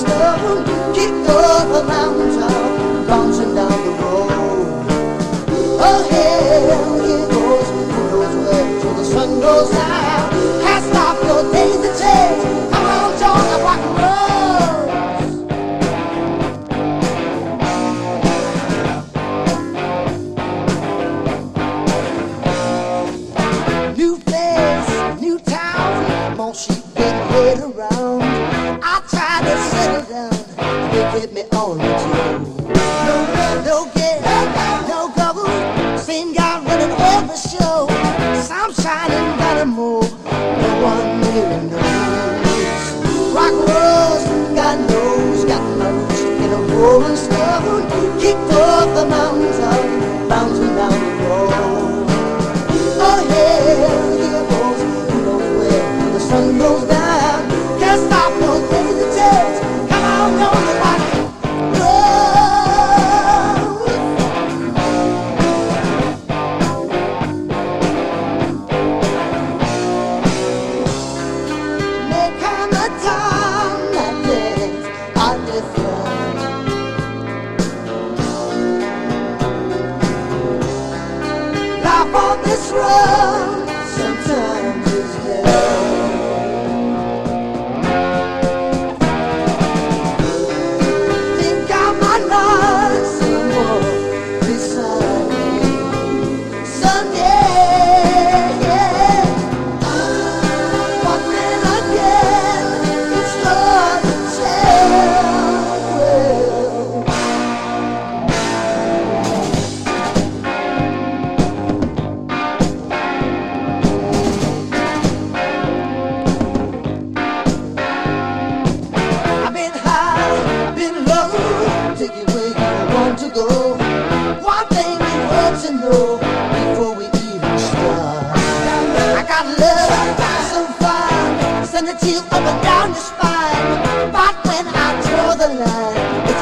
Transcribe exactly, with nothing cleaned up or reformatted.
stone, kicked over mountaintop, bouncing down the road. Oh hell, here goes, who knows where, till the sun goes down. Cast off your daisy chains, come on, join the rock and roll. New place, new town, more sheep getting head around. I tried to settle down, they kept me on the tune. No rent, no get, no cover, same guy running every show. Some shining dynamo, no one really knows. Rock and roll, God knows, got my roots in a rolling stone. Kicked off the mountaintop, bouncing down the road. Oh hell, here goes, who knows where, till the sun goes down. Can't stop those daisy chains, come on, don't you rock and roll. There come a time that things are different. Life on this road sometimes is hell. Think I might not someone beside me someday, yeah. But then again, it's hard to tell. Well, I've been high, been low, take it where you want to go. One thing you ought to know before we even start. I got love so fine, send a chill up and down your spine. But when I draw the line,